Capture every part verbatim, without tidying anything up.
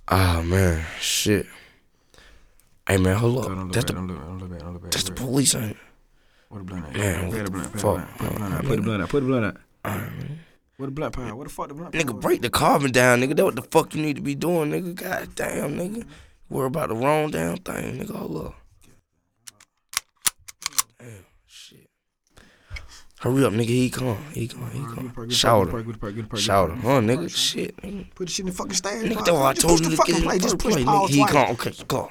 Ah, man, shit. Hey, man, hold up. Don't That's look the, back, don't look, don't look back, don't look back. that's the police, ain't it? What the blunt at? Man, Put what the the blunt, put the fuck? blunt, put the blunt out, Uh, put the blunt out, put the blunt out. Alright, man. What the blunt power? What the fuck the blunt power? Nigga, break the carbon down, nigga. That what the fuck you need to be doing, nigga. God damn, nigga. Worry about the wrong damn thing, nigga. Hold up. Damn, shit. Hurry up, nigga. He come. He come. He come. Shout her. Shout her. Huh, nigga? Shit, nigga. Put the shit in the fucking stand. Nigga, that's what I told you to get in the Just first push play, nigga. pause He twice. come. Okay, go.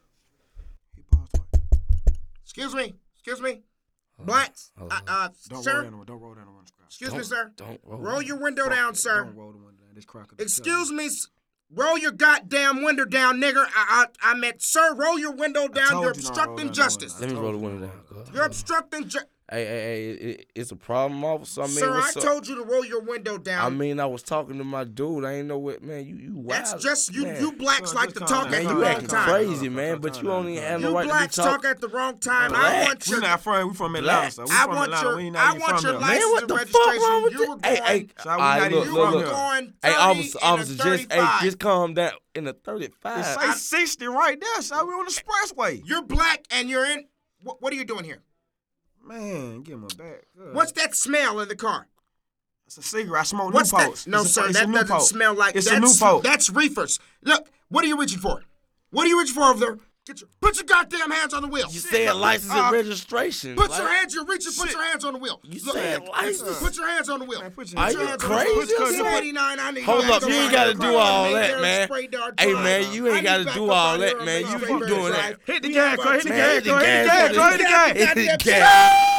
Excuse me. Excuse me. Blacks. Hold Uh, on. uh, Don't sir. roll down the don't roll down the one scratch. Excuse Don't- me, sir. Don't roll. Roll your window down, sir. Don't roll the one down. This crack of the Excuse me. s- Roll your goddamn window down, nigger. I, I, I meant, sir, roll your window down. told You're you not to roll obstructing down the justice. Let me roll the window down. Go. You're obstructing justice. Hey, hey, hey, it, it's a problem, officer. I mean, Sir, I what's up? told you to roll your window down. I mean, I was talking to my dude. I ain't know what, man. You, you wild. That's just you. man. You blacks Just like to calm talk down. at Man, the you wrong acting time. crazy, man. But you only have no You right to be blacks talk talking. at the wrong time. I Black. want We your. not from. We from Atlanta. So we I from want Atlanta. your. We ain't I not even want from your here. Man, license what and the registration. fuck wrong with You this? were Hey, going. hey, So we all not right, even look, you look, were from look. here. going Hey, thirty officer, and a officer, just, hey, thirty-five. just calm down. In the It thirty-five. say sixty right there. So we on the expressway. You're black and you're in. What, what are you doing here? Man, give him a back. Good. What's that smell in the car? It's a cigarette. I smoke What's Newports. that? No, It's a- sir, it's a that doesn't Newport. smell like. It's a that's, Newport. That's reefers. Look, what are you reaching for? What are you reaching for over there? Get your, put your goddamn hands on the wheel. You said license Uh, and registration. Put like- your hands. You're reaching. Put Shit. your hands on the wheel. You Look, said man, license. Put your hands on the wheel. Man, put your Are hands you on the crazy wheel. or Put your- something? eighty-nine, I need Hold you up, to you ain't go gotta out do and all make that, their man. spray dart Hey, drive. man, you I ain't need gotta back do up all out that, here and man. make You straight you bear doing drive. that. Hit the We gas, have go our hit the Man, gas, hit the go hit the gas, gas, go hit the gas. hit the Goddamn gas.